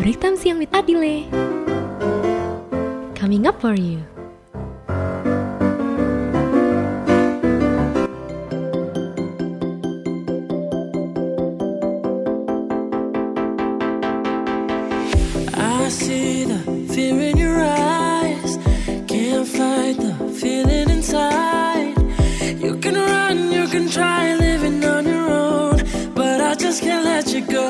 Break Time Siang with Adile. Coming up for you. I see the fear in your eyes. Can't fight the feeling inside. You can run, you can try living on your own, but I just can't let you go.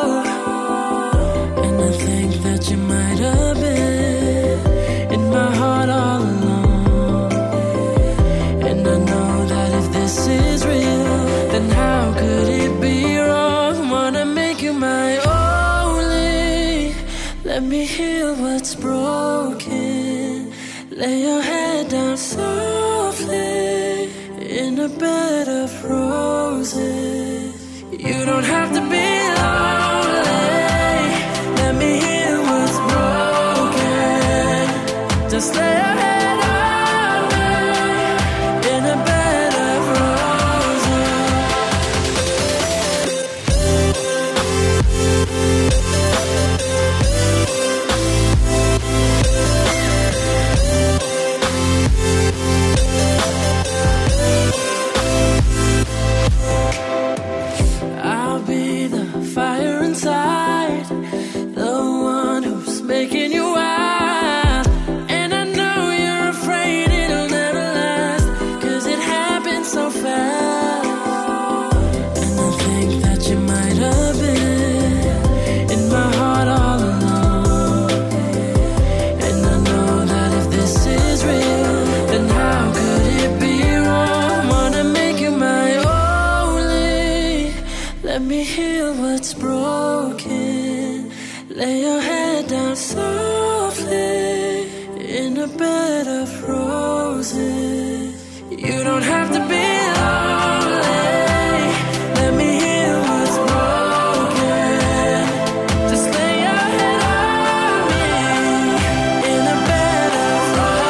And I think that you might have been in my heart all along. And I know that if this is real, then how could it be wrong? Wanna make you my only. Let me heal what's broken. Lay your head down softly in a bed of roses. You don't have to be lonely. Let me heal what's broken. Just lay your head on me in a bed of roses. I'll be the fire inside, the one who's making you wild. And I know you're afraid it'll never last, 'cause it happened so fast. And I think that you might have been in my heart all along. And I know that if this is real, then how could it be wrong? Wanna make you my only. Let me heal what's broken. Lay your head down softly in a bed of roses. You don't have to be lonely. Let me heal what's broken. Just lay your head on me in a bed of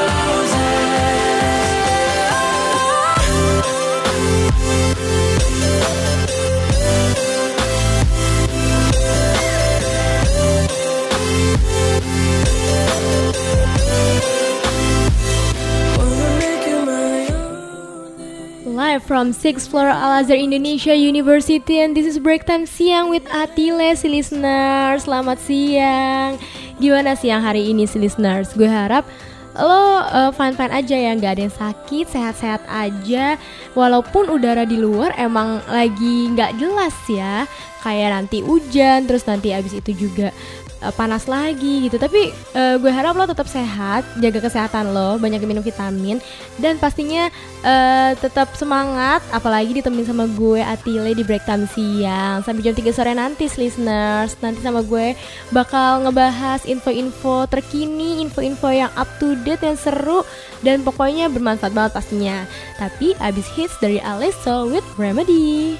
Live from 6th floor Al-Azhar Indonesia University, and this is Break Time Siang with Atile, si listeners. Selamat siang. Gimana siang hari ini, si listeners? Gue harap lo fine-fine aja ya, gak ada yang sakit, sehat-sehat aja. Walaupun udara di luar emang lagi gak jelas ya, kayak nanti hujan, terus nanti abis itu juga panas lagi gitu. Tapi gue harap lo tetap sehat, jaga kesehatan lo, banyak minum vitamin, dan pastinya tetap semangat, apalagi ditemenin sama gue Atile di Break Time Siang sampai jam 3 sore nanti, listeners. Nanti sama gue bakal ngebahas info-info terkini, info-info yang up to date, yang seru, dan pokoknya bermanfaat banget pastinya. Tapi abis hits dari Alesso with Remedy.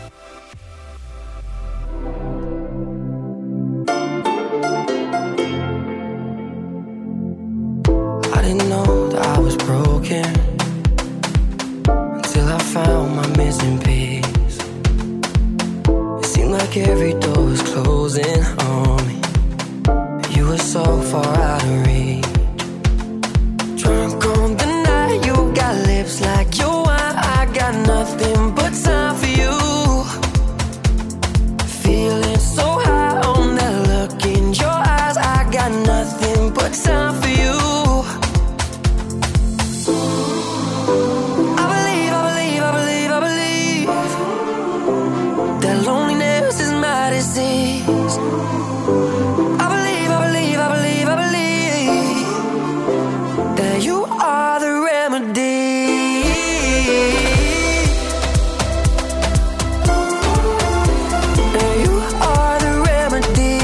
I didn't know that I was broken until I found my missing piece. It seemed like every door was closing on me. You were so far out of reach. Drunk on the night, you got lips like your wine. I got nothing but time for you. Feeling so high on that look in your eyes. I got nothing but time for you. That you are the remedy. That you are the remedy.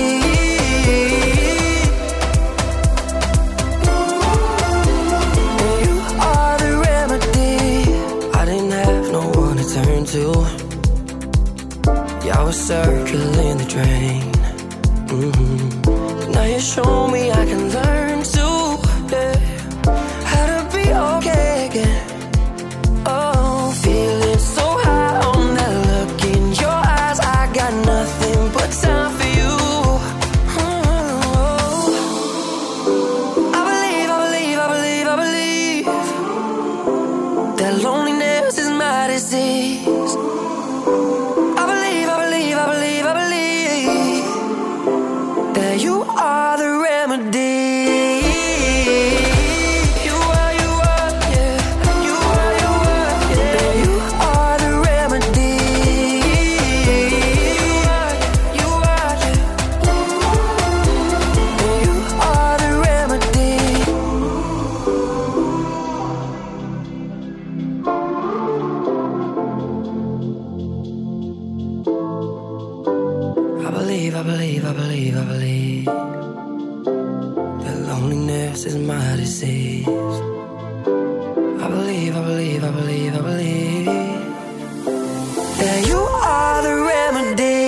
That you are the remedy. I didn't have no one to turn to. Yeah, I was circling the drain. Now you show me I can learn to, yeah, how to be okay again. Oh, feeling so high on that look in your eyes. I got nothing but time for you. believe, I believe, I believe, I believe that loneliness is my disease. I believe, I believe, I believe, I believe that you are the remedy.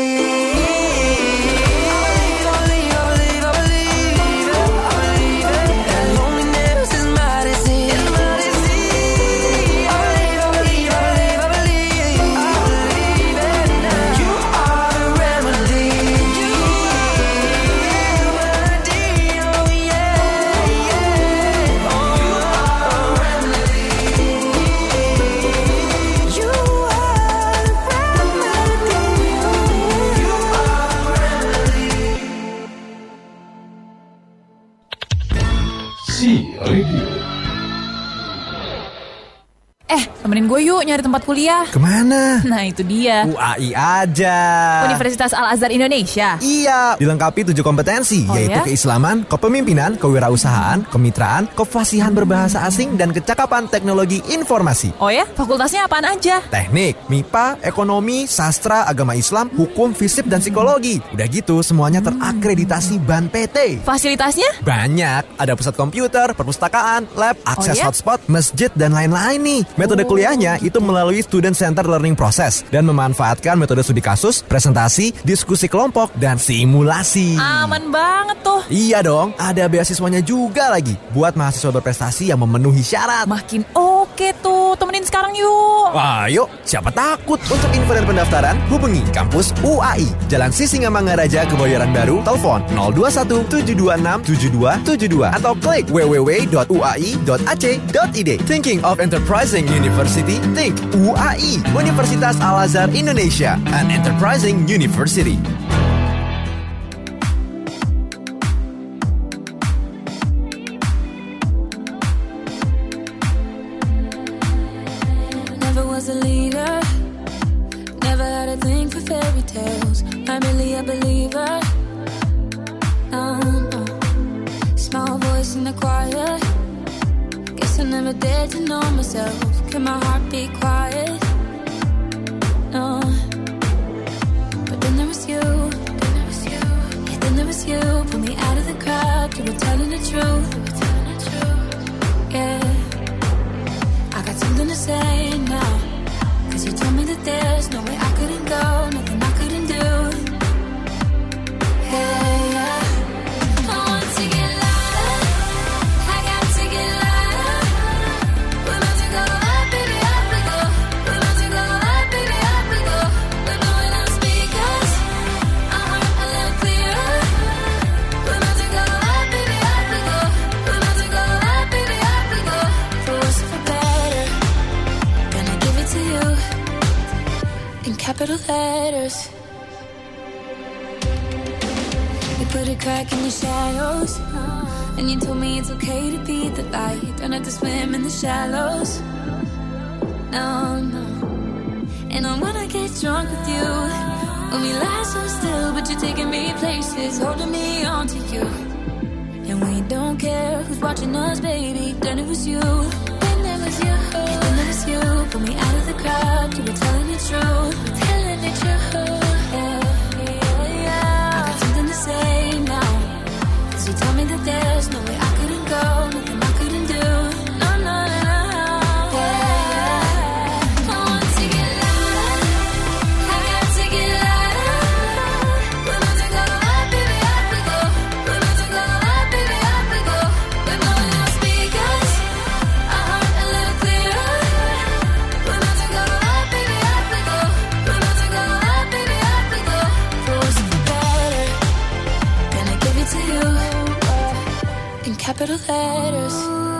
Temenin gue yuk nyari tempat kuliah. Kemana? Nah itu dia, UAI aja. Universitas Al-Azhar Indonesia. Iya, dilengkapi 7 kompetensi, yaitu ya? keislaman, kepemimpinan, kewirausahaan, kemitraan, kefasihan berbahasa asing, dan kecakapan teknologi informasi. Oh ya? Fakultasnya apaan aja? Teknik, MIPA, ekonomi, sastra, agama Islam, hukum, fisip, dan psikologi. Udah gitu, semuanya terakreditasi BAN PT. Fasilitasnya? Banyak, ada pusat komputer, perpustakaan, lab, akses ya? hotspot, masjid, dan lain-lain nih. Metode kuliahnya itu melalui student center learning process dan memanfaatkan metode studi kasus, presentasi, diskusi kelompok, dan simulasi. Aman banget tuh. Iya dong, ada beasiswanya juga lagi buat mahasiswa berprestasi yang memenuhi syarat. Makin oke tuh, temenin sekarang yuk. Ayo, siapa takut? Untuk info dan pendaftaran, hubungi kampus UAI, Jalan Sisingamangaraja, Kebayoran Baru, telepon 021 726 7272 atau klik www.uai.ac.id. Thinking of enterprising university? Think UAI, Universitas Al-Azhar Indonesia, an enterprising university. Never was a leader, never had a thing for fairy tales. I'm really a believer. No. Small voice in the choir. Guess I never dared to know myself. Can my heart be quiet? No. But then there was you. Yeah, then there was you. Pull me out of the crowd. You were telling the truth. Yeah. I got something to say now. Cause you told me that there's no way I couldn't go. Nothing I couldn't do. Hey, yeah. I want to get louder. I got to get louder. We're about to go up, baby, up we go. We're about to go up, baby, up we go. We're blowing out speakers. Our heart a little clearer. We're about to go up, baby, up we go. We're about to go up, baby, up we go. For worse or for better, gonna give it to you in capital letters. You put a crack in the shadows, and you told me it's okay to be the light. Don't have to swim in the shallows. No, no. And I wanna get drunk with you. When we lie so still, but you're taking me places, holding me on to you. And we don't care who's watching us, baby. Then it was you. Then it was you. Yeah, then it was you. Pull me out of the crowd. You were telling the truth. Telling the truth. Yeah. I got something to say now. Cause you told me that there's no way I couldn't go. Nothing I couldn't do. No, no, no, no. Yeah. I want to get louder. I got to get louder. We're about to go up, baby, up we go. We're about to go up, baby, up we go. We're blowing out speakers. Our heart a little clearer. We're about to go up, baby, up we go. We're about to go up, baby, up we go. For worse or for better, gonna give it to you in capital letters.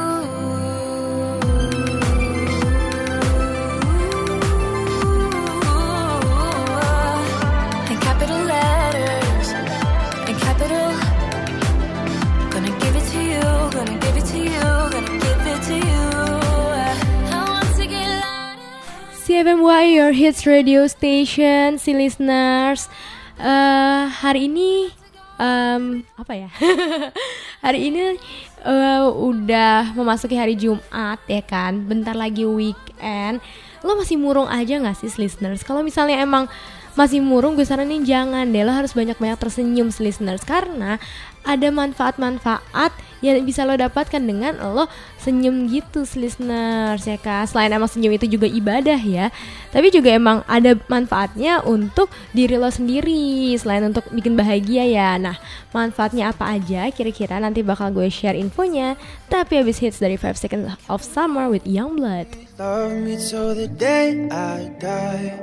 In capital letters, in capital. Gonna give it to you, gonna give it to you, gonna give it to you. I want to get louder. CFMY, your hits radio station, si listeners. Hari ini apa ya? Hari ini udah memasuki hari Jumat ya kan. Bentar lagi weekend. Lo masih murung aja gak sih listeners? Kalau misalnya emang masih murung, gue saranin jangan deh, lo harus banyak-banyak tersenyum listeners, karena ada manfaat-manfaat yang bisa lo dapatkan dengan lo senyum gitu listeners ya kak. Selain emang senyum itu juga ibadah ya, tapi juga emang ada manfaatnya untuk diri lo sendiri selain untuk bikin bahagia ya. Nah, manfaatnya apa aja kira-kira nanti bakal gue share infonya, tapi habis hits dari 5 Seconds of Summer with Youngblood. Love me till the day I die.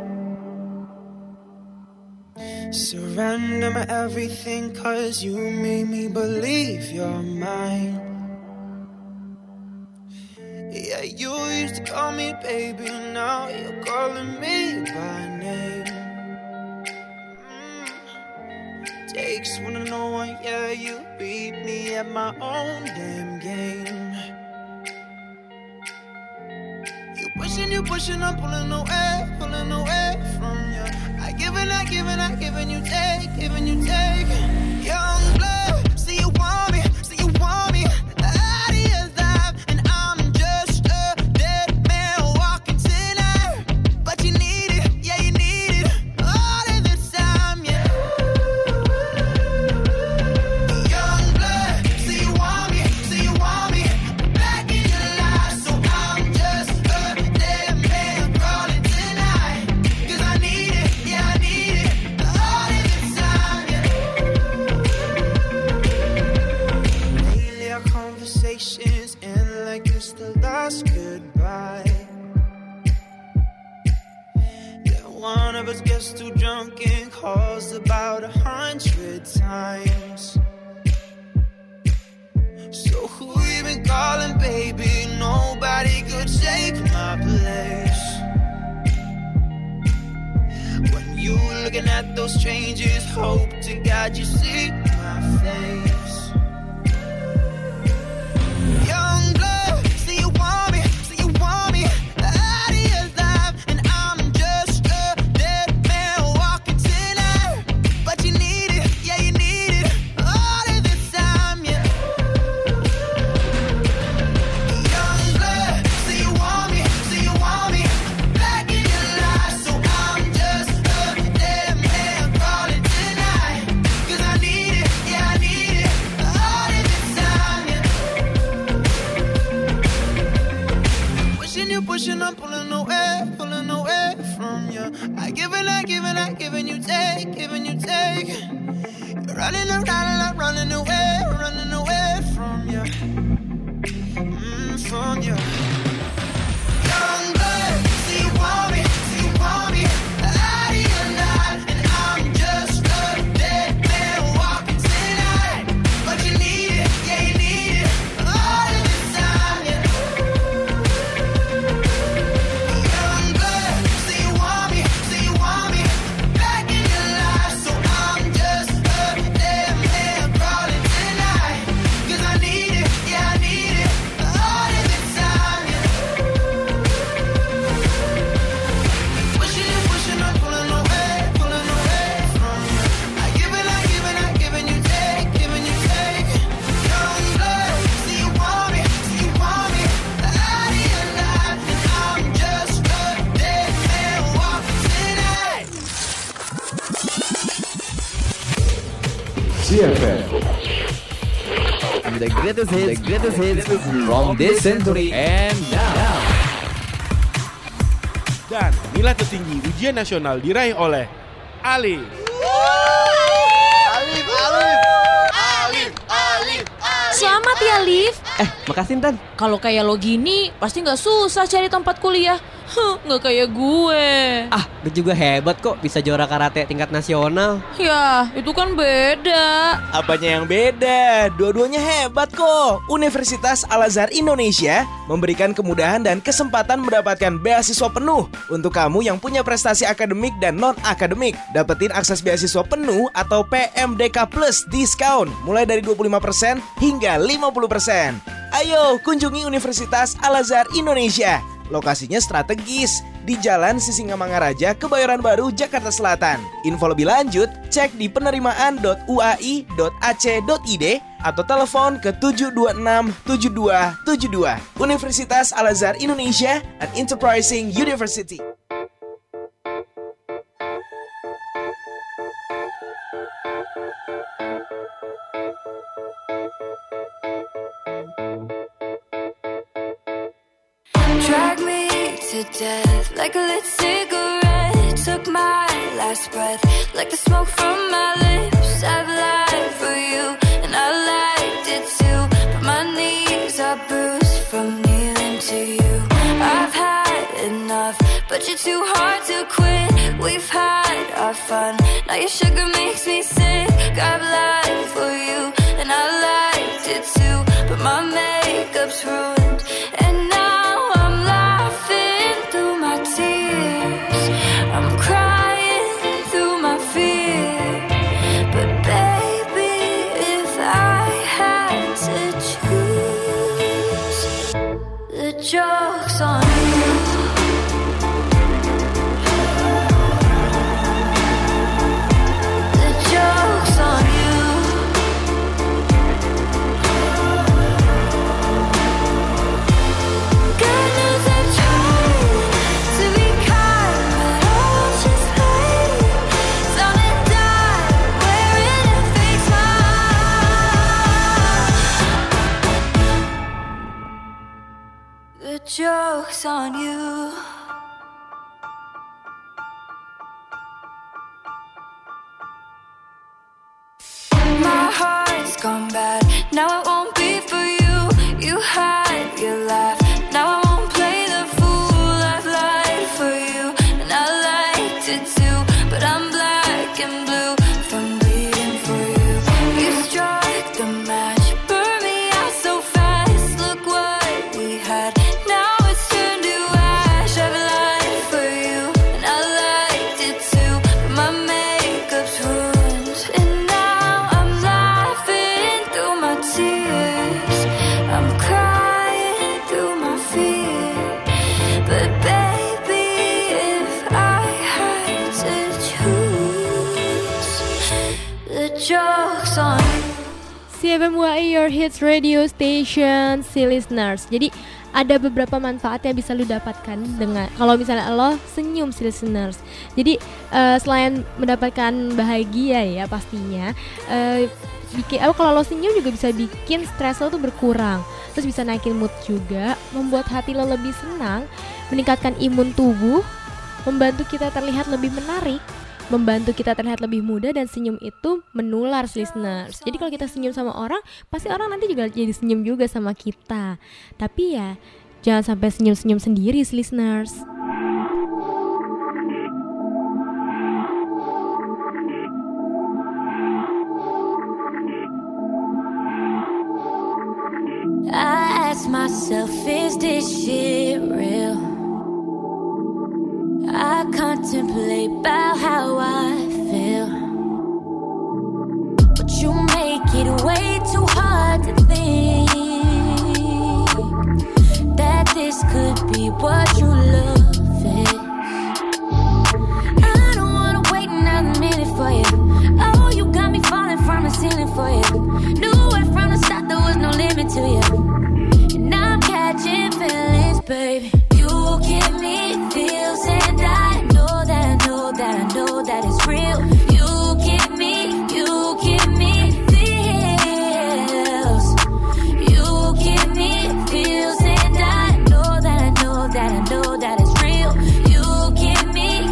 Surrender my everything, 'cause you made me believe you're mine. Yeah, you used to call me baby, now you're calling me by name. Takes one to know one, yeah, you beat me at my own damn game. You pushing, I'm pulling away from you. I give and I give and I give and you take, Young blood, see you want me, out of your life, and I'm just a dead man walking tonight. But you need it, yeah, you need it, all of the time, yeah. Young blood, see you want me, back in your life, so I'm just a dead man crawling tonight. 'Cause I need it, yeah, I need it, all of the time, yeah. Lately our conversations end like it's the last goodbye. Yeah, one of us gets too drunk and calls about 100 times. So who you been calling, baby? Nobody could take my place. When you looking at those strangers, hope to God you see my face. Young blood, see you want me, out of your life, and I'm just a dead man walking tonight. But you need it, yeah, you need it, all of the time, yeah. Young blood, see you want me, back in your life, so I'm just a dead man crawling tonight. 'Cause I need it, yeah, I need it, all of the time, yeah. Pushing, I'm pulling away from you. I give and I give and I give and you take, You're running around, I'm running away from you, from you. Young blood, see you want me, out of your life, and I'm just a dead man walking tonight. But you need it, yeah, you need it, all of the time, yeah. Young blood, see you want me, back in your life, so I'm just a dead man crawling tonight. 'Cause I need it, yeah, I need it, all of the time, yeah. Pushing, I'm pulling away from you. I give and I give and I give and you take, Young blood, see you want me, out of your life, and I'm just a dead man walking tonight. CFM. The greatest hits from this century and now. Dan nilai tertinggi ujian nasional diraih oleh Alif. Selamat ya, Liv. Makasih Intan. Kalau kayak lo gini, pasti nggak susah cari tempat kuliah. Nggak kayak gue. Gue juga hebat kok bisa juara karate tingkat nasional. Ya, itu kan beda. Apanya yang beda? Dua-duanya hebat kok. Universitas Al-Azhar Indonesia memberikan kemudahan dan kesempatan mendapatkan beasiswa penuh untuk kamu yang punya prestasi akademik dan non-akademik. Dapetin akses beasiswa penuh atau PMDK Plus diskon mulai dari 25% hingga 50%. Ayo kunjungi Universitas Al-Azhar Indonesia. Lokasinya strategis di Jalan Sisingamangaraja, Kebayoran Baru, Jakarta Selatan. Info lebih lanjut cek di penerimaan.uai.ac.id atau telepon ke 726-7272. Universitas Al-Azhar Indonesia, an enterprising university. Drag me to death like a lit cigarette. Took my last breath like the smoke from my lips. I've lied for you and I liked it too, but my knees are bruised from kneeling to you. I've had enough, but you're too hard to quit. We've had our fun, now your sugar makes me sick. I've lied for you and I liked it too, but my makeup's ruined and now I'm laughing through my tears. I'm crying through my fear, but baby, if I had to choose, the joke's on you. The joke's on you. God knows I tried to be kind, but I was just late. Some that died wearing a fake smile. The joke's on you. My heart's gone bad, now it won't be for you. You had your laugh, now I won't play the fool. I've lied for you, and I liked it too, but I'm black and blue from bleeding for you. You struck the match, burned me out so fast. Look what we had, now it's turned to ash. I've lied for you, and I liked it too, but my makeup's ruined, and now I'm laughing through my tears. I'm crying through my fear, but baby, if I had to choose, the joke's on you. CFMUAI Your Hits Radio Station, si listeners. Jadi ada beberapa manfaat yang bisa lu dapatkan dengan kalau misalnya lo senyum, si listeners. Jadi selain mendapatkan bahagia ya pastinya, kalau lo senyum juga bisa bikin stres lo tuh berkurang. Terus bisa naikin mood juga, membuat hati lo lebih senang, meningkatkan imun tubuh, membantu kita terlihat lebih menarik, membantu kita terlihat lebih muda, dan senyum itu menular, listeners. Jadi kalau kita senyum sama orang, pasti orang nanti juga jadi senyum juga sama kita. Tapi ya jangan sampai senyum-senyum sendiri, listeners. I ask myself, is this shit real? I contemplate about how I feel, but you make it way too hard to think that this could be what true love is. I don't wanna wait another minute for you. Oh, you got me falling from the ceiling for you. Knew it from the start there was no limit to you, and I'm catching feelings, baby. You give me feels, and I know that I know that I know that it's real. You give me feels. You give me feels, and I know that I know that I know that it's real. You give me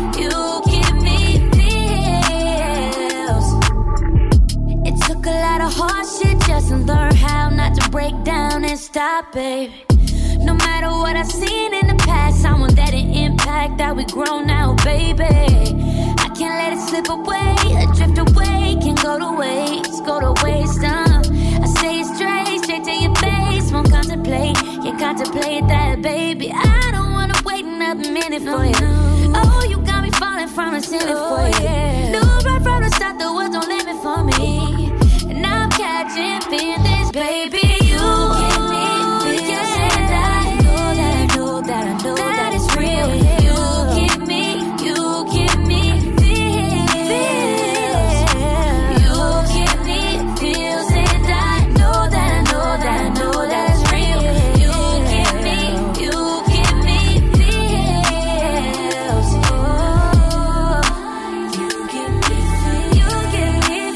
feels. It took a lot of hard shit just to learn how not to break down and stop, baby. No matter what I've seen in the past, I won't let it impact that we grown now, baby. I can't let it slip away, drift away, can go to waste, I say it straight to your face, won't contemplate, can't contemplate that, baby. I don't wanna wait another minute for you. Oh, you got me falling from the ceiling for you. Knew right from the start there was no limit for me, and I'm catching feelings, baby. You give me feelings, and I know that it's real. You give me feels. You give me feels, and I know that it's real. You give me feels. Oh, you give me feels.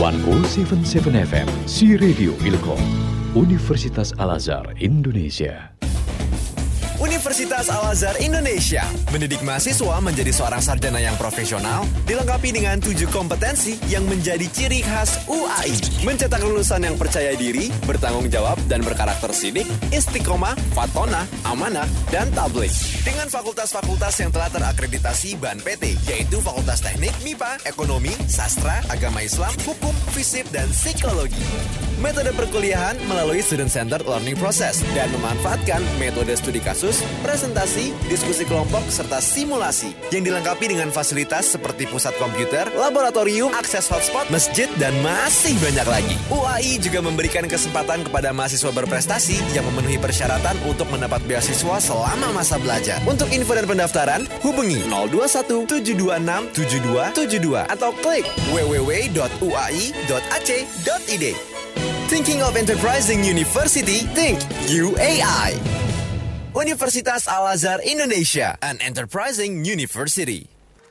1077 FM, Si Radio Ilkom, Universitas Al-Azhar Indonesia. Universitas Al-Azhar Indonesia mendidik mahasiswa menjadi seorang sarjana yang profesional, dilengkapi dengan 7 kompetensi yang menjadi ciri khas UAI. Mencetak lulusan yang percaya diri, bertanggung jawab, dan berkarakter sidik, istiqomah, fatonah, amanah, dan tabligh. Dengan fakultas-fakultas yang telah terakreditasi BAN PT, yaitu Fakultas Teknik, MIPA, Ekonomi, Sastra, Agama Islam, Hukum, Fisip, dan Psikologi. Metode perkuliahan melalui student-centered learning process dan memanfaatkan metode studi kasus, presentasi, diskusi kelompok, serta simulasi yang dilengkapi dengan fasilitas seperti pusat komputer, laboratorium, akses hotspot, masjid, dan masih banyak lagi. UAI juga memberikan kesempatan kepada mahasiswa berprestasi yang memenuhi persyaratan untuk mendapat beasiswa selama masa belajar. Untuk info dan pendaftaran, hubungi 021 726 7272 atau klik www.uai.ac.id. Thinking of enterprising university? Think UAI. Universitas Al-Azhar Indonesia, an enterprising university.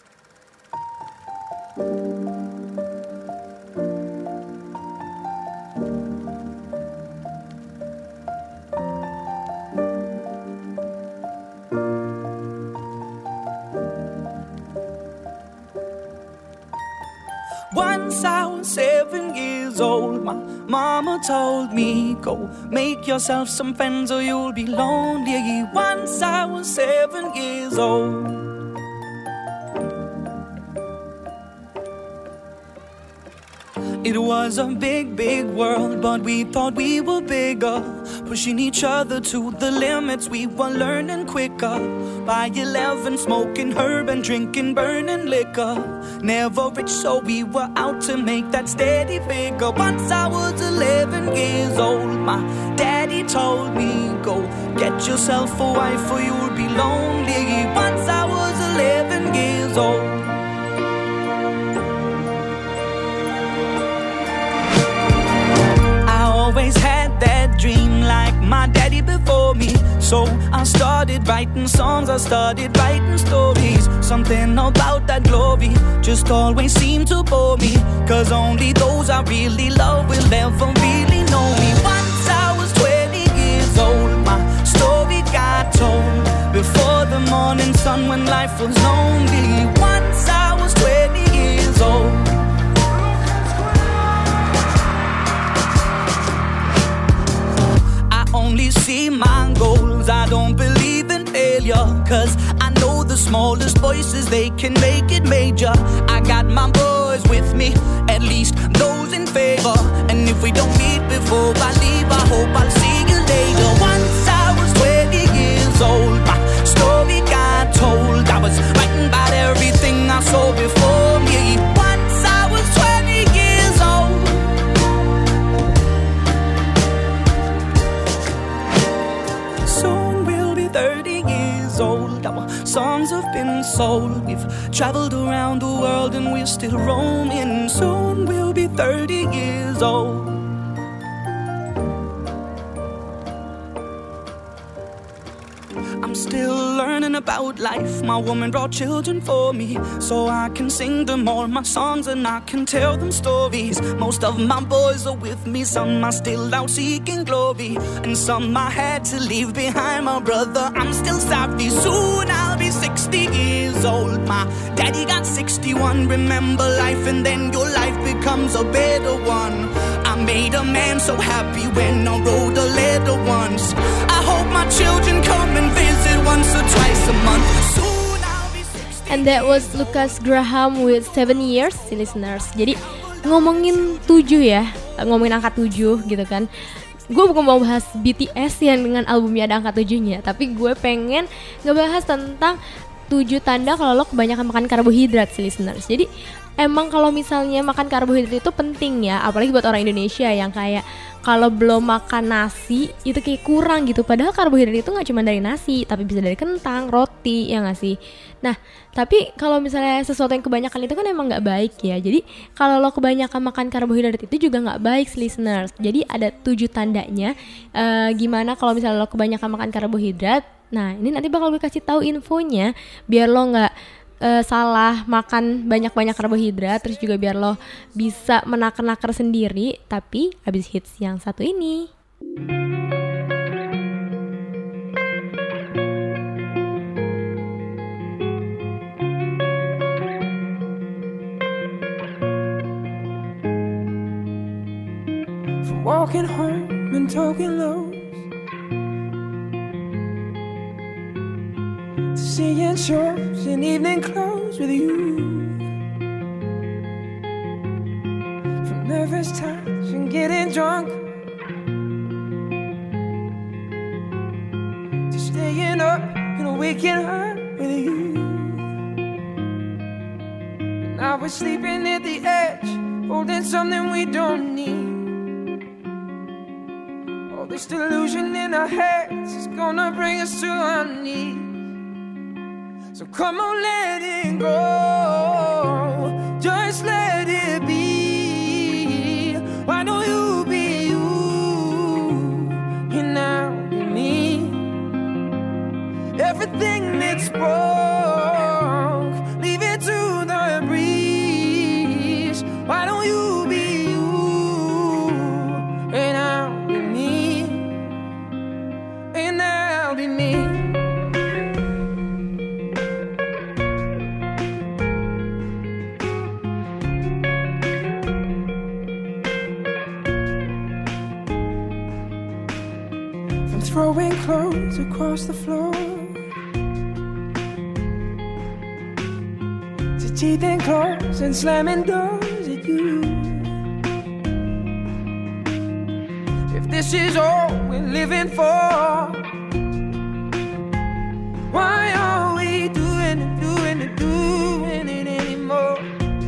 Once I was 7 years old, my mama told me, go make yourself some friends or you'll be lonely. Once I was 7 years old. It was a big, big world, but we thought we were bigger. Pushing each other to the limits, we were learning quicker. By 11, smoking herb and drinking burning liquor. Never rich, so we were out to make that steady figure. Once I was 11 years old, my daddy told me, go get yourself a wife or you'll be lonely. Once I was 11 years old. Always had that dream like my daddy before me. So I started writing songs, I started writing stories. Something about that glory just always seemed to bore me. Cause only those I really love will ever really know me. Once I was 20 years old, my story got told. Before the morning sun when life was lonely. Once I was 20 years old. Only see my goals, I don't believe in failure. Cause I know the smallest voices, they can make it major. I got my boys with me, at least those in favor. And if we don't meet before I leave, I hope I'll see you later. Once I was 20 years old, my story got told. I was writing about everything I saw before me. Once I was 20 years old. Soon we'll be 30 years old. Our songs have been sold. We've traveled around the world and we're still roaming. Soon we'll be 30 years old. I'm still learning about life. My woman brought children for me, so I can sing them all my songs and I can tell them stories. Most of my boys are with me, some are still out seeking glory, and some I had to leave behind. My brother, I'm still sorry. Soon I'll be 60 years old. My daddy got 61. Remember life and then your life becomes a better one. I made a man so happy when I wrote a letter once. I hope my children come and visit once or twice a month. Soon I'll be 60. And that was Lucas Graham with 7 years, listeners. Jadi ngomongin 7 ya, ngomongin angka 7 gitu kan. Gue bukan mau bahas BTS yang dengan albumnya ada angka 7-nya, tapi gue pengen ngebahas tentang 7 tanda kalau lo kebanyakan makan karbohidrat sih, listeners. Jadi emang kalau misalnya makan karbohidrat itu penting ya, apalagi buat orang Indonesia yang kayak kalau belum makan nasi itu kayak kurang gitu. Padahal karbohidrat itu gak cuma dari nasi, tapi bisa dari kentang, roti, ya gak sih? Nah, tapi kalau misalnya sesuatu yang kebanyakan itu kan emang gak baik ya. Jadi kalau lo kebanyakan makan karbohidrat itu juga gak baik, listeners. Jadi ada 7 tandanya gimana kalau misalnya lo kebanyakan makan karbohidrat. Nah, ini nanti bakal gue kasih tahu infonya biar lo gak salah makan banyak-banyak karbohidrat, terus juga biar lo bisa menaker-naker sendiri, tapi habis hits yang satu ini. From walking home and talking lows, seeing shows in evening clothes with you, from nervous touch and getting drunk, to staying up and waking up with you. Now we're sleeping at the edge, holding something we don't need. All this delusion in our heads is gonna bring us to our knees. So come on, let it go, just let it be. Why don't you be you, and I'll be me. Everything that's broke, leave it to the breeze. Why don't you be you, and I'll be me, and I'll be me. Throwing clothes across the floor, to teething claws and slamming doors at you. If this is all we're living for, why are we doing it anymore?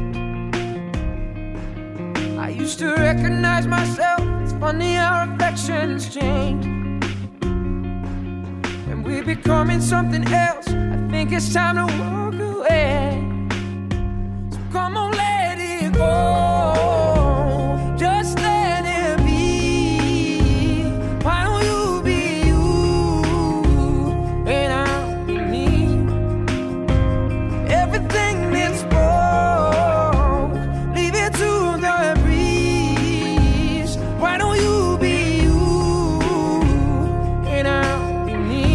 I used to recognize myself, it's funny how affections change. We're becoming something else, I think it's time to walk away. So come on, let it go, just let it be. Why don't you be you, and I'll be me. Everything that's broke, leave it to the breeze. Why don't you be you, and I'll be me.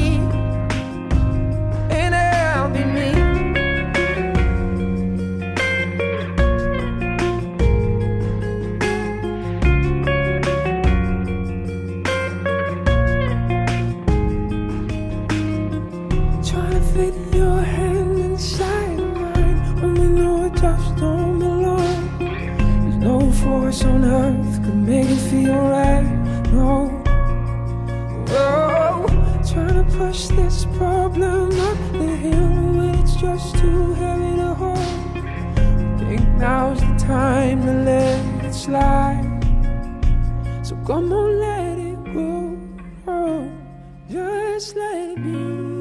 On earth could make it feel right. No, oh, trying to push this problem up the hill when it's just too heavy to hold. Think now's the time to let it slide. So come on, let it go, oh, just let it be.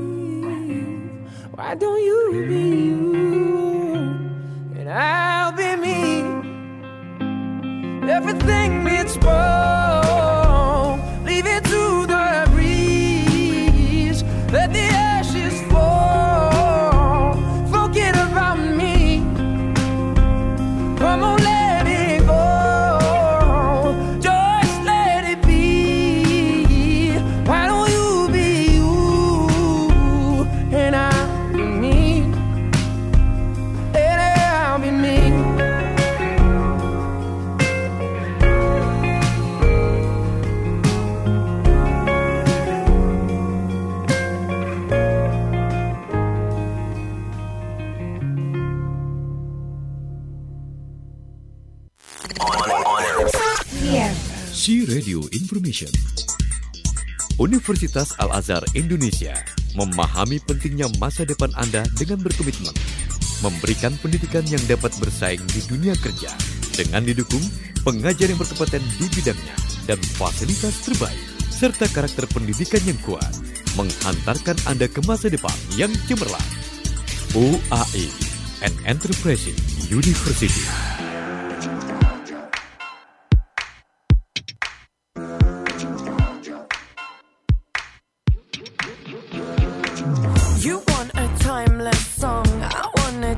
Why don't you be you, and I'll be me. Everything that's wrong, leave it to the breeze. Let the ashes fall, forget about me. Come on, let it go, just let it be. Why don't you be you, and I'll be me, and I'll be me. C Radio Information. Universitas Al-Azhar Indonesia memahami pentingnya masa depan Anda dengan berkomitmen memberikan pendidikan yang dapat bersaing di dunia kerja dengan didukung pengajar yang berkompeten di bidangnya dan fasilitas terbaik serta karakter pendidikan yang kuat menghantarkan Anda ke masa depan yang cemerlang. UAI, an Enterprising University. You want a timeless song, I want a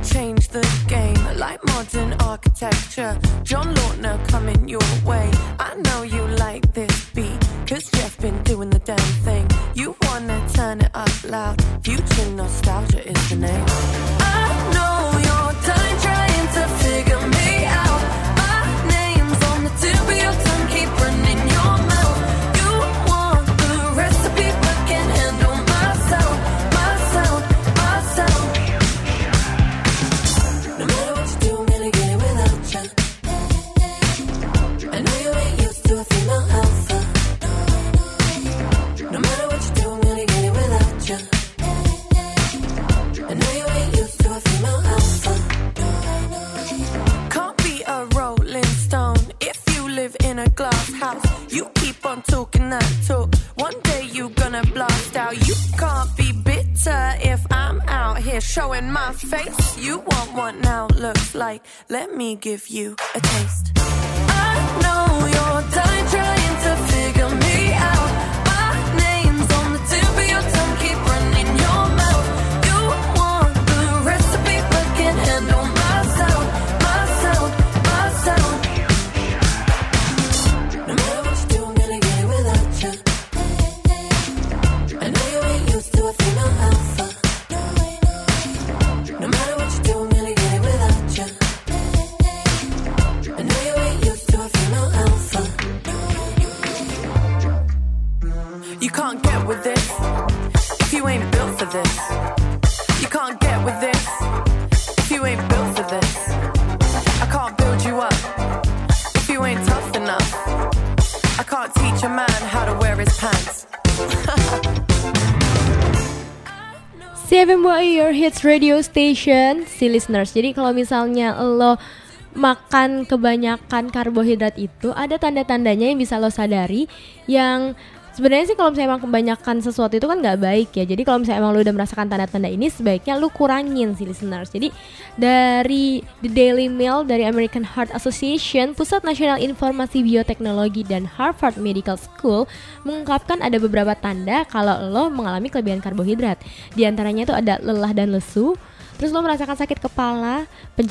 modern architecture. John Lautner coming your way. I know you like this beat, cause Jeff been doing the damn thing. You wanna turn it up loud. Future nostalgia is the name. I know you're done trying to figure me out. My name's on the tip of your tongue, keep running your mouth. You want the recipe but can't handle my sound, my sound, my sound. No matter what you do, I'm gonna get it without you. I know you ain't used to a female alpha. No matter what you do, I'm gonna get it without you. I know you ain't used to a female alpha. Can't be a rolling stone if you live in a glass house. You keep on talking that talk. One day you gonna blast out. You can't be bitter if I'm out here showing my face. You want what now looks like. Let me give you a taste. I know you're done trying to figure me out. My name's on the tip of your tongue, keep running your mouth. You want the recipe but can't handle my sound, my sound, my sound. No matter what you do, I'm gonna get it without you. I know you ain't used to a female alpha. No matter what you do, I'm gonna get it without you. I know you ain't used to a female alpha. You can't get with this if you ain't built for this. You can't get with this if you ain't built for this. I can't build you up if you ain't tough enough. I can't teach a man how to wear his pants. CFMY Your Hits Radio Station, si listeners. Jadi kalau misalnya lo makan kebanyakan karbohidrat itu ada tanda-tandanya yang bisa lo sadari. Yang sebenarnya sih kalau misalnya emang kebanyakan sesuatu itu kan nggak baik ya. Jadi kalau misalnya emang lo udah merasakan tanda-tanda ini, sebaiknya lo kurangin si listeners. Jadi dari The Daily Mail, dari American Heart Association, Pusat Nasional Informasi Bioteknologi, dan Harvard Medical School mengungkapkan ada beberapa tanda kalau lo mengalami kelebihan karbohidrat. Di antaranya itu ada lelah dan lesu, terus lo merasakan sakit kepala,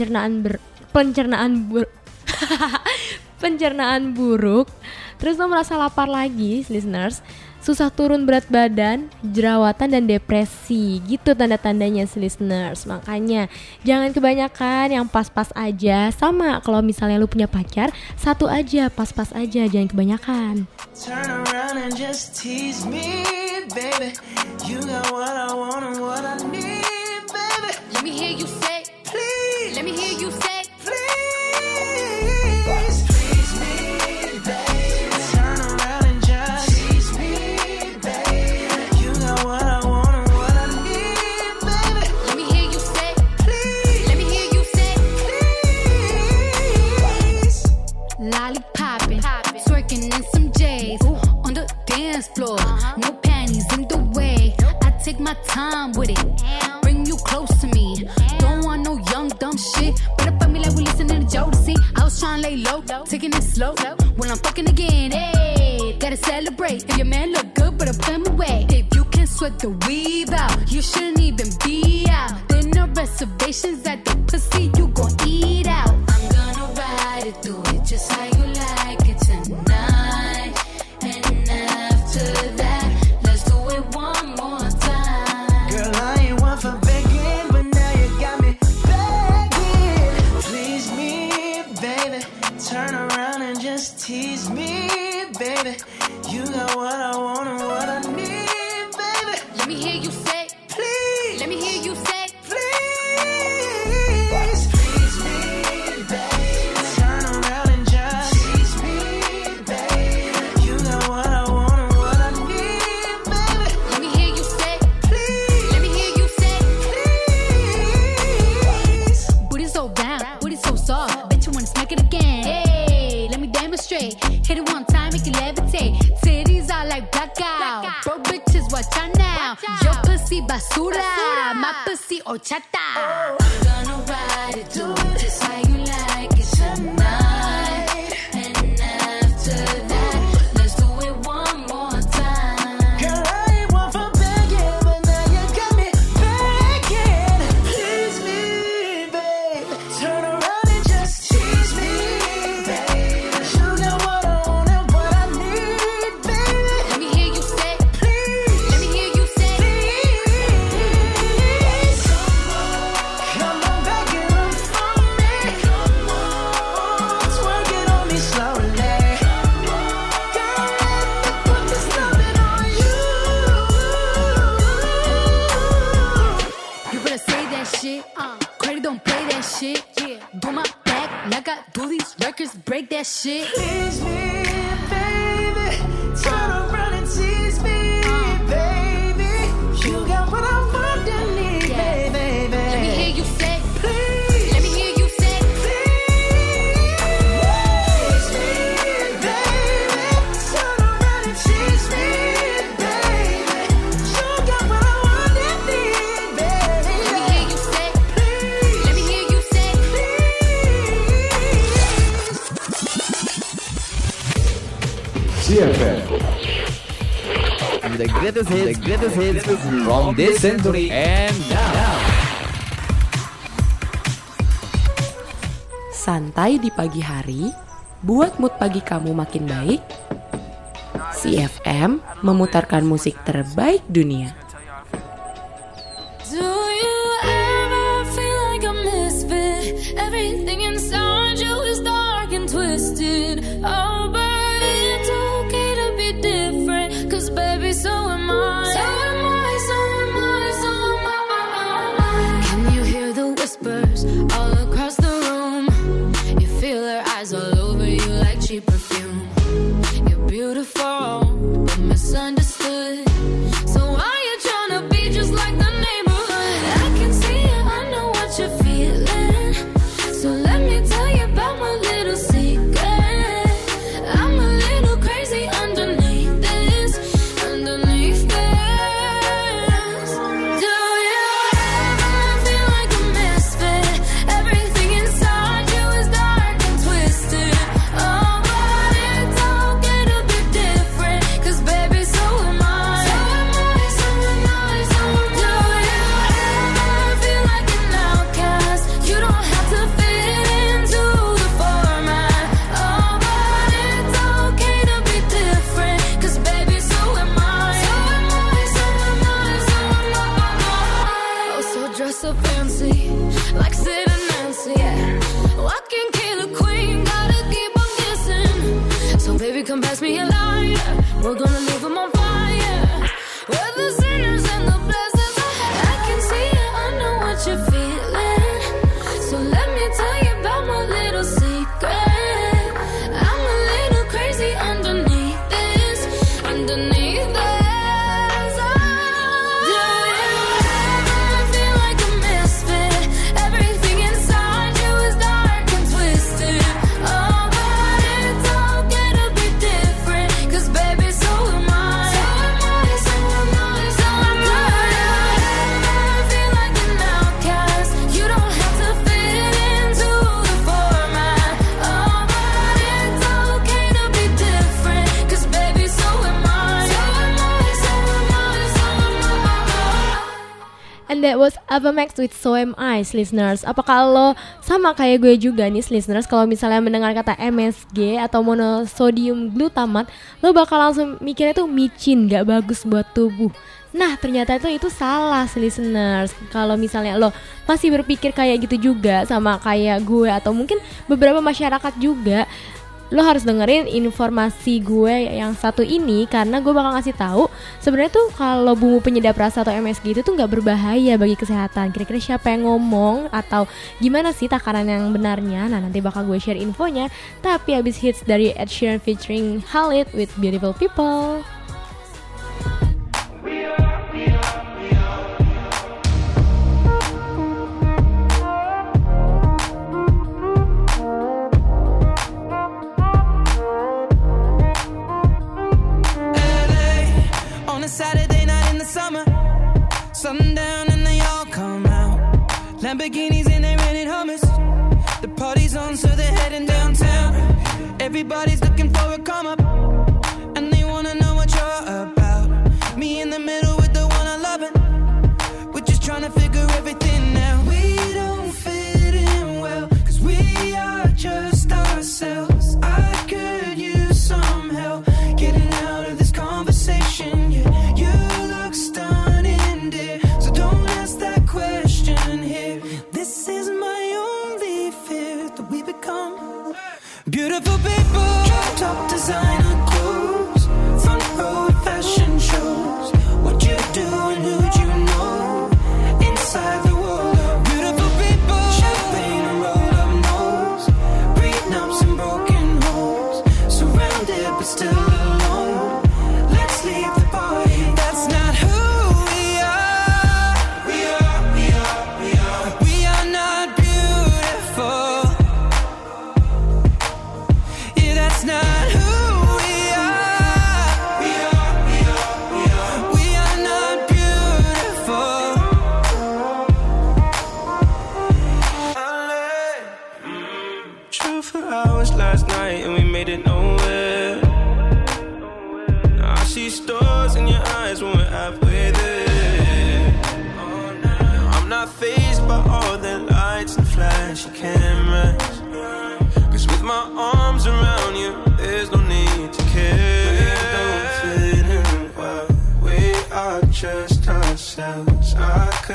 pencernaan buruk, terus lo merasa lapar lagi, listeners, susah turun berat badan, jerawatan, dan depresi. Gitu tanda-tandanya, listeners. Makanya jangan kebanyakan, yang pas-pas aja. Sama kalau misalnya lo punya pacar, satu aja, pas-pas aja, jangan kebanyakan. Turn around and just tease me, baby. You got what I want and what I need, baby. Let me hear you say, please. Let me hear you say, please. Please me, baby. Turn around and just tease me, baby. You got what I want and what I need, baby. Let me hear you say, please. Let me hear you say, please. Lollipopping, twerking in some J's on the dance floor. No panties in the way. I take my time with it. Bring you close to me. Don't want no young dumb shit. Better fuck me like we listening to Jodeci. I was trying to lay low, taking it slow. When I'm fucking again, hey, gotta celebrate. If your man look good, better put him away. If you can sweat the weave out, you shouldn't even be out. There no reservations at the pussy, you gon' eat out. I'm gonna ride it, do it just how you like it tonight. And after that, let's do it one more time. Girl, I ain't one for begging, but now you got me begging. Please me, baby. Turn around and just tease me, baby. You got what I want and what I need, baby. Let me hear you say, please. Let me hear you say, please. Please me, baby. Turn around and just tease me, baby. You got what I want and what I need, baby. Let me hear you say, please. Let me hear you say, please. Booty so round, booty so soft. Bet you wanna smack it again. Hey, let me demonstrate. Hit it one time, make it levitate. Titties are like blackout. Broke bitches, watch out now. Your pussy basura, my pussy horchata. I'm gonna ride it, do it just how you like it tonight. And after that, let's do it one more time. Girl, I ain't one for begging, but now you got me begging. Please me, babe. Turn around and Cardi don't play that shit. Do my back like I do these records, break that shit. Please me, baby. Turn around and tease me, baby. You got what I want and need, baby. Let me hear you say, please. Let me hear you say, please me, baby. Turn around and tease me, baby. You got what I want and need, baby. Let me hear you say, please. Let me hear you say, please. CFM. The greatest hits from this century and now. Santai di pagi hari, buat mood pagi kamu makin baik. CFM memutarkan musik terbaik dunia. Do you ever feel like a misfit? Everything inside you is dark and twisted. Oh, but it's okay to be different, 'cause baby, so am I. So am I, so am I, so am I. Can you hear the whispers all across the room? You feel her eyes all over you like cheap perfume. You're beautiful, but misunderstood. So why you tryna be just like the neighborhood? I can see it, I know what you're feeling. So let me tell you about my little secret. I'm a little crazy underneath this, underneath this. Do you ever feel like a misfit? Everything inside you is dark and twisted. Oh, but it's okay to be different, 'cause baby, so am I. So am I, so am I, so am I. Do you ever feel like an outcast? You don't have to fit into the format. Oh, but it's okay to be different, 'cause baby, so am I. So am I, so am I, so am I. Oh, so dress up fancy, like Sid and Nancy, yeah. Walking killer queen, gotta keep on kissing. So baby, come pass me a lighter, we're gonna leave them on fire. We're the sinners and the blessings. I can see it, I know what you're feeling. So let me tell you about my little secret. I'm a little crazy underneath this, underneath this. Do you ever feel like a misfit? Everything inside you is dark and twisted. Oh, but it's okay to be different, 'cause baby, so am I. So am I, so am I, so am I. Do you ever feel like an outcast? You don't have to fit into the format. Oh, but it's okay to be different, 'cause baby, so am I. So am I, so am I, so am I. And that was Avamax with So Am I, listeners. Apakah lo sama kayak gue juga nih, listeners? Kalau misalnya mendengar kata MSG atau monosodium glutamat, lo bakal langsung mikirnya tuh micin, gak bagus buat tubuh. Nah, ternyata itu salah, listeners. Kalau misalnya lo masih berpikir kayak gitu juga sama kayak gue atau mungkin beberapa masyarakat juga, lo harus dengerin informasi gue yang satu ini, karena gue bakal ngasih tahu sebenarnya tuh kalau bumbu penyedap rasa atau MSG itu tuh nggak berbahaya bagi kesehatan. Kira-kira siapa yang ngomong atau gimana sih takaran yang benarnya? Nah, nanti bakal gue share infonya. Tapi abis hits dari Ed Sheeran featuring Khalid with Beautiful People. Saturday night in the summer, sundown and they all come out. Lamborghinis and they rented hummus. The party's on, so they're heading downtown. Everybody's looking for a come up, and they wanna know what you're about. Me in the middle with the one I love it. We're just trying to figure everything out. We don't fit in well, 'cause we are just ourselves. I could use some help getting out of this conversation. Yeah. You look stunning, dear, so don't ask that question here. This is my only fear, that we become beautiful people. Top designer clothes, front row fashion shows. What you do and who'd you know? Inside the world of beautiful people.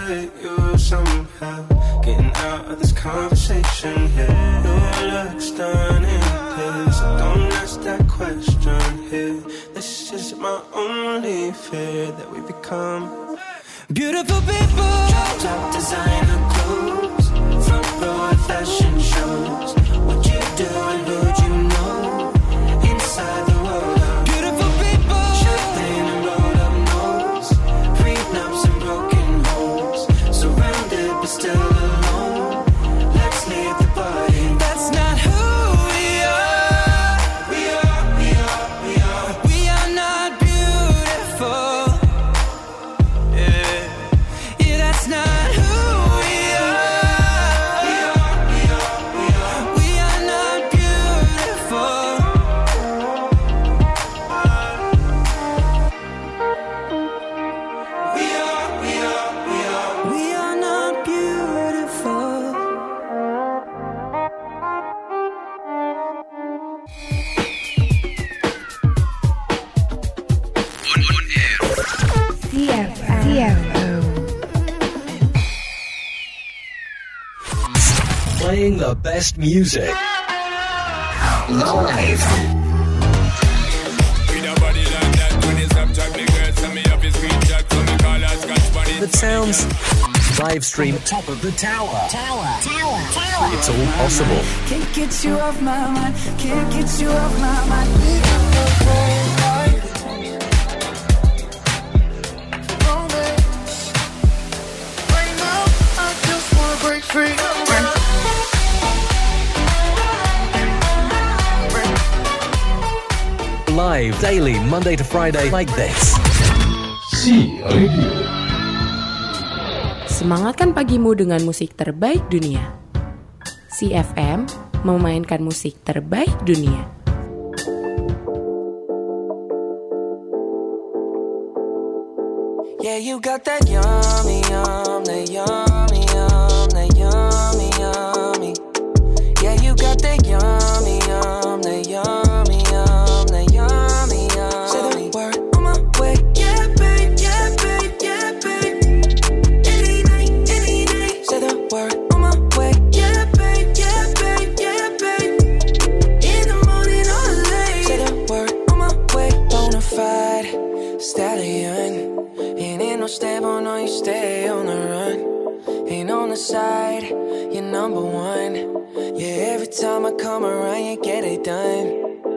with you somehow. Getting out of this conversation here. Your looks stunning here, so don't ask that question here. This is my only fear, that we become beautiful people. Drop top designer clothes, front row at fashion shows. What you do and who'd you know inside the world of beautiful people. Champagne and rolled up nose, prenups and broken homes. Surrounded but still alone. Let's leave the party. That's not who we are. We are not beautiful. Yeah, that's not who we are. We are not beautiful. We are not beautiful. CFO. Playing the best music. Live. That sounds live stream top of the tower. It's all possible. Can't get you off my mind. Can't get you off my mind. Right now, I just wanna break free. Live daily, Monday to Friday, like this. Semangatkan pagimu dengan musik terbaik dunia. CFM memainkan musik terbaik dunia. Yeah, you got that yummy, yum, that yummy, yum, that yummy, yummy. Yeah, you got that yummy, yum, that yummy, yum, that yummy, yummy. Say the word on my way. Yeah, babe, yeah, babe, yeah, babe. Any night, any day. Say the word on my way. Yeah, babe, yeah, babe, yeah, babe. In the morning or late. Say the word on my way. Bonafide stallion. Ain't no stable, no, you stay on the run. Ain't on the side, you're number one. Yeah, every time I come around, you get it done.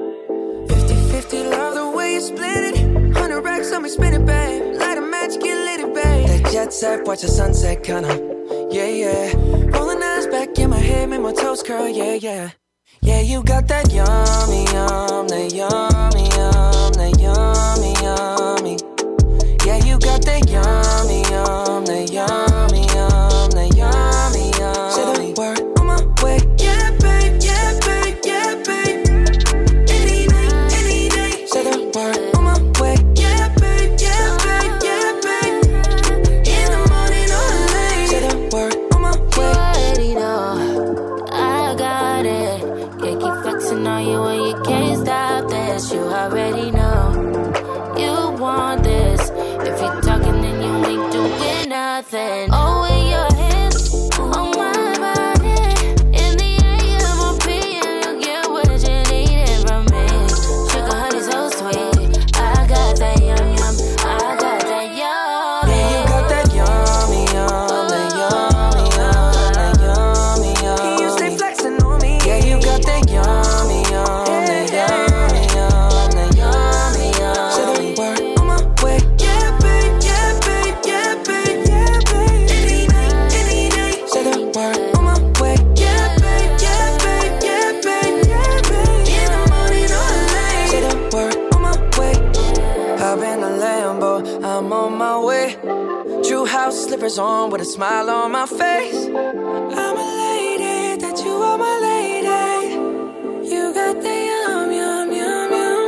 50-50, love the way you split it. 100 racks on me, spin it, babe. Light a match, get lit, babe. That jet set, watch the sunset, kinda. Yeah, yeah. Rolling eyes back in my head, make my toes curl, yeah, yeah. Yeah, you got that yummy, yum, that yummy, yum, that yummy, yummy. Yeah, you got that yummy, yum, that yummy, yum, that yummy, yummy. Say the word on my way. Yeah, babe, yeah, babe, yeah, babe. Any night, any day. Say the word on my way. Yeah, babe, yeah, babe, yeah, babe. In the morning or late. Say the word on my way. You already know I got it. Yeah, keep flexing on you and you can't stop this. You already know you want this. If you're talking then you ain't doing nothing. Oh, with your hands on my body. In the area of opinion, you get what you needed from me. Sugar honey so sweet. I got that yum yum. I got that yum. Yeah, you got that yummy yum, that yummy yum, that yummy yum. You stay flexing on me. Yeah, you got that yummy yum, that yummy yum, that yummy yum. Say the word on my way. Yeah, babe, yeah, babe, yeah, babe, yeah, babe. Any night, any day. Say the word on my way. Yeah, babe, yeah, babe, yeah, babe, yeah, babe. In the morning or late. Say the word on my way. Hop in the Lambo, I'm on my way. True house slippers on with a smile on my face. I'm elated that you are my lady. You got the yum, yum, yum, yum.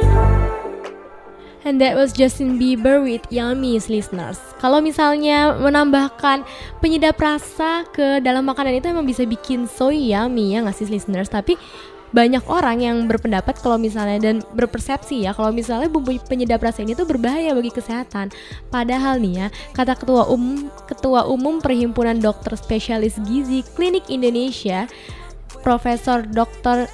And that was Justin Bieber with Yummy, listeners. Kalau misalnya menambahkan penyedap rasa ke dalam makanan itu emang bisa bikin so yummy ya nggak sih listeners. Tapi banyak orang yang berpendapat kalau misalnya dan berpersepsi ya kalau misalnya bumbu penyedap rasa ini tuh berbahaya bagi kesehatan. Padahal nih ya, kata Ketua Umum Perhimpunan Dokter Spesialis Gizi Klinik Indonesia, Profesor Dr.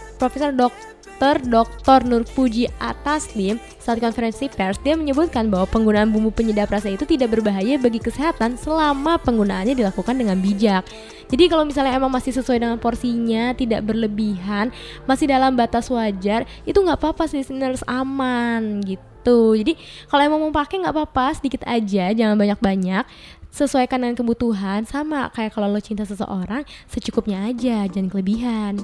Nur Puji Ataslim saat konferensi pers, dia menyebutkan bahwa penggunaan bumbu penyedap rasa itu tidak berbahaya bagi kesehatan selama penggunaannya dilakukan dengan bijak. Jadi kalau misalnya emang masih sesuai dengan porsinya, tidak berlebihan, masih dalam batas wajar, itu nggak apa-apa sih, listeners, aman gitu. Jadi kalau emang mau pakai nggak apa-apa, sedikit aja, jangan banyak-banyak. Sesuaikan dengan kebutuhan, sama kayak kalau lo cinta seseorang, secukupnya aja, jangan kelebihan.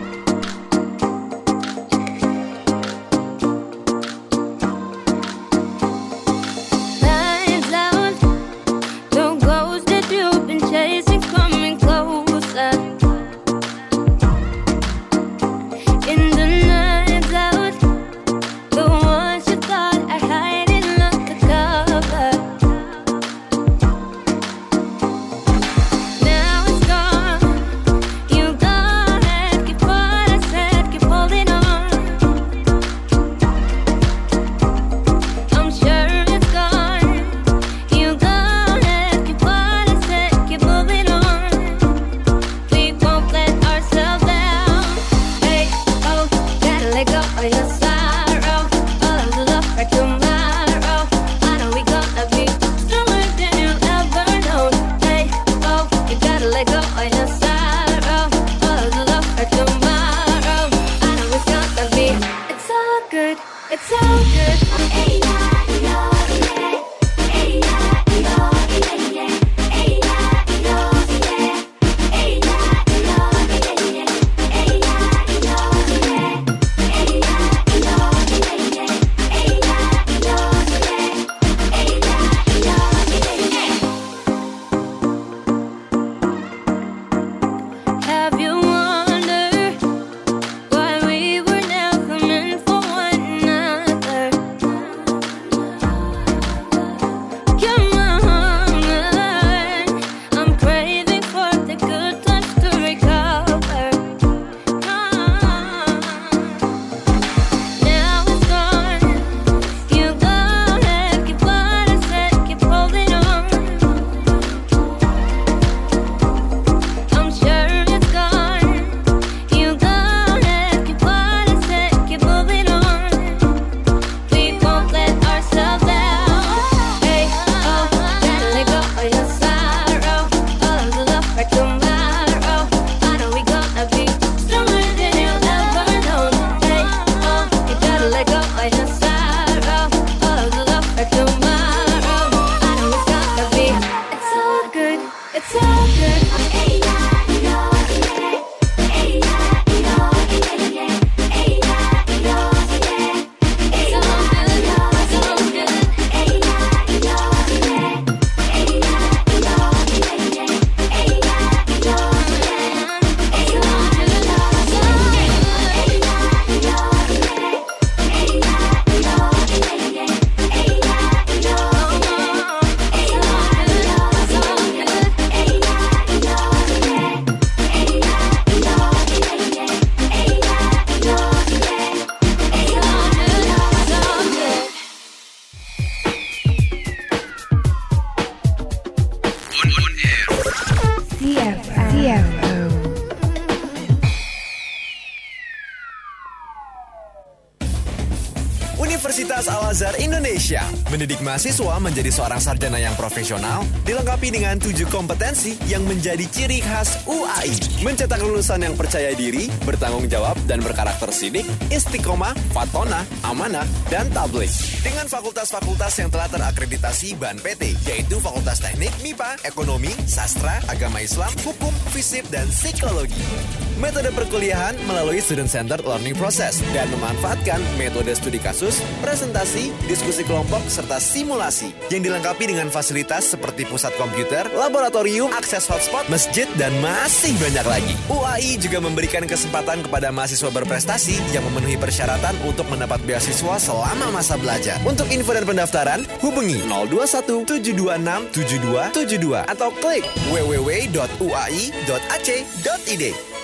Universitas Al-Azhar Indonesia mendidik mahasiswa menjadi seorang sarjana yang profesional, dilengkapi dengan 7 kompetensi yang menjadi ciri khas UAI. Mencetak lulusan yang percaya diri, bertanggung jawab, dan berkarakter sidik, istiqomah, fatonah, amanah, dan tabligh. Dengan fakultas-fakultas yang telah terakreditasi BAN PT, yaitu Fakultas Teknik, MIPA, Ekonomi, Sastra, Agama Islam, Hukum, Fisip, dan Psikologi. Metode perkuliahan melalui student-centered learning process dan memanfaatkan metode studi kasus, presentasi, diskusi kelompok, serta simulasi yang dilengkapi dengan fasilitas seperti pusat komputer, laboratorium, akses hotspot, masjid, dan masih banyak lagi. UAI juga memberikan kesempatan kepada mahasiswa berprestasi yang memenuhi persyaratan untuk mendapat beasiswa selama masa belajar. Untuk info dan pendaftaran, hubungi 021 726 7272 atau klik www.uai.ac.id.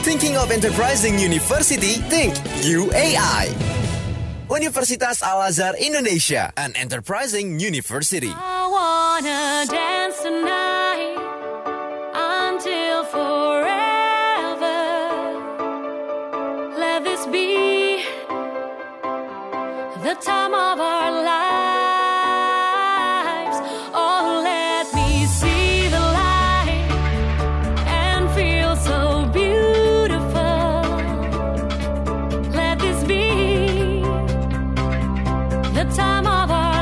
Thinking of enterprising university? Think UAI. Universitas Al-Azhar Indonesia, an enterprising university. I wanna dance tonight until forever. Let this be the time of our lives. Oh, let me see the light and feel so beautiful. Let this be the time of our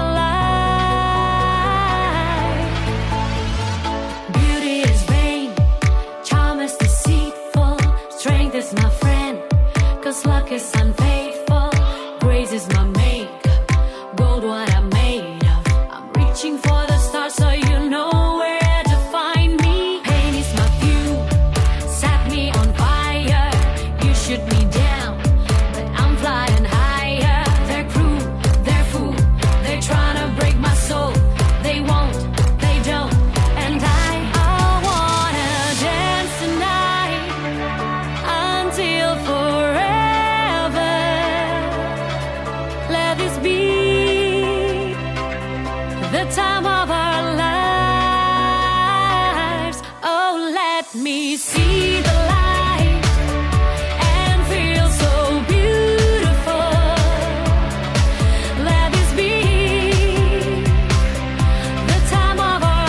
life. Beauty is vain, charm is deceitful, strength is my friend, 'cause luck is unfaithful, grace is my makeup, gold what I'm made of. I'm reaching for the stars so you know where to find me. Pain is my fuel, set me on fire, you shoot me down, but I'm flying higher. They're cruel, they're fool, they're trying to break my soul. They won't, they don't, and I wanna dance tonight until forever. Let this be the time of our lives. Oh, let me see the light and feel so beautiful. Let this be the time of our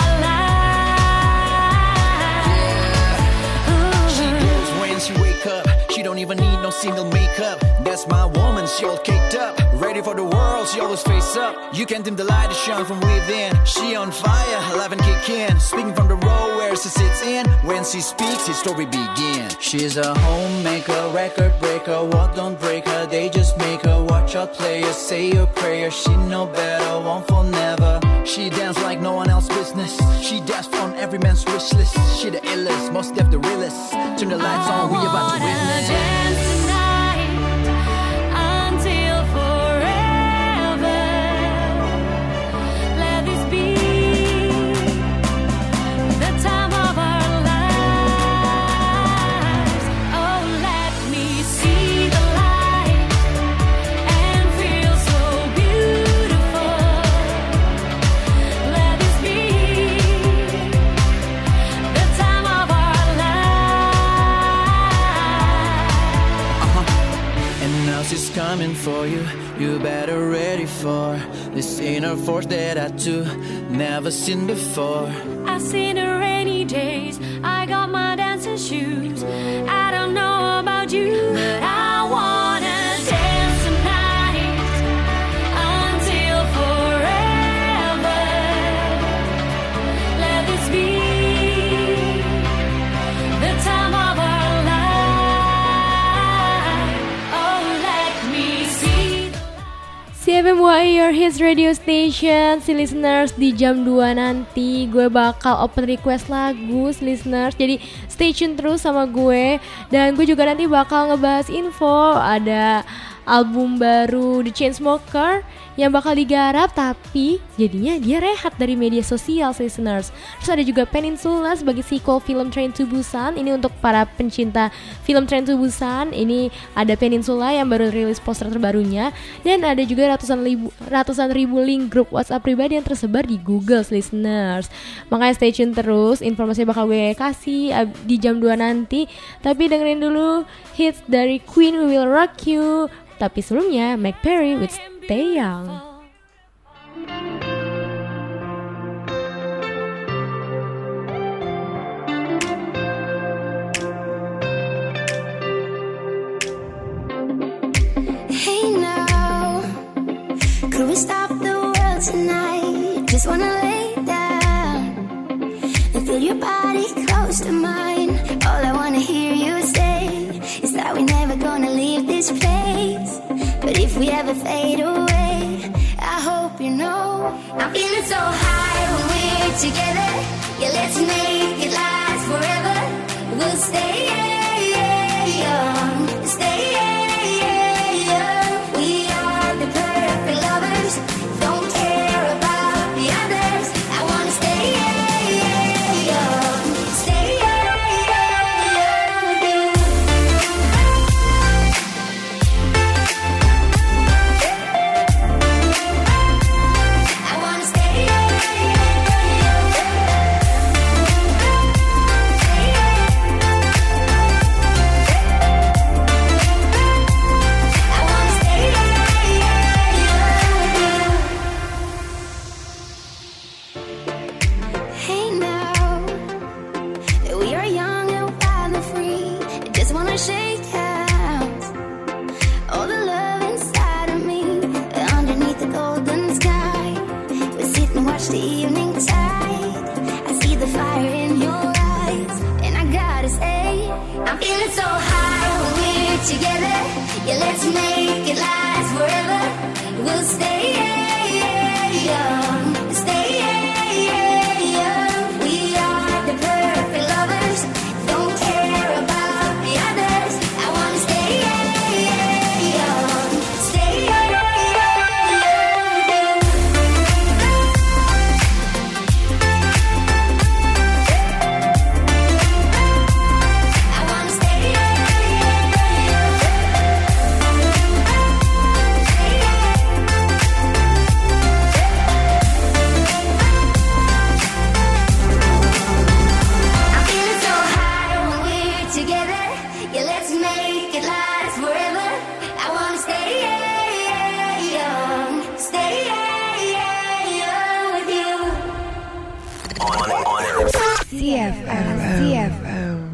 lives. She knows when she wake up, she don't even need no single makeup. That's my woman, she all caked up, ready for the world, she always face up. You can dim the light to shine from within. She on fire, alive and kick in. Speaking from the row where she sits in. When she speaks, his story begins. She's a homemaker, record breaker. What don't break her, they just make her. Watch out player, say your prayer. She know better, one for never. She dance like no one else business. She dash on every man's wish list. She the illest, most deaf the realest. Turn the lights on, we about to witness. Dance tonight until forever. Let this be the time of our lives. Oh, let me see the light and feel so beautiful. Let this be the time of our lives. And now she's coming for you. You better ready for this inner force that I too never seen before. I've seen her rainy days. I got my dancing shoes. I don't know about you, but I wanna dance tonight until forever. Let this be the time of our life. Oh, let me see. CFMY Your Hits Radio Station, si listeners, di jam 2 nanti gue bakal open request lagu, si listeners. Jadi stay tune terus sama gue. Dan gue juga nanti bakal ngebahas info, ada album baru The Chainsmokers yang bakal digarap, tapi jadinya dia rehat dari media sosial, listeners. Terus ada juga Peninsula sebagai sequel film Train to Busan. Ini untuk para pencinta film Train to Busan. Ini ada Peninsula yang baru rilis poster terbarunya, dan ada juga ratusan ribu link grup WhatsApp pribadi yang tersebar di Google, listeners. Makanya stay tune terus, informasi bakal gue kasih di jam 2 nanti. Tapi dengerin dulu hits dari Queen, We Will Rock You. Tapi sebelumnya, Mac Perry with Stay Young. Hey now, could we stop the world tonight? Just wanna lay down and feel your body close to mine. All I wanna hear you say is that we're never gonna leave this place. But if we ever fade away, I hope you know I'm feeling so high when we're together. Yeah, let's make it last forever. We'll stay young, stay young. We are the perfect lovers. Don't care about the others. I wanna stay young, stay young with you. shake hands. All the love inside of me, underneath the golden sky. We sit and watch the evening tide. I see the fire in your eyes, and I gotta say, I'm feeling so high when we're together. Yeah, let's make it last forever. We'll stay young, stay young. We are the perfect lovers. Don't care about the others. I wanna stay young, stay young. I wanna stay I'm feeling so high when we're together. Yeah, let's make it last forever. I wanna stay young with you. CFO.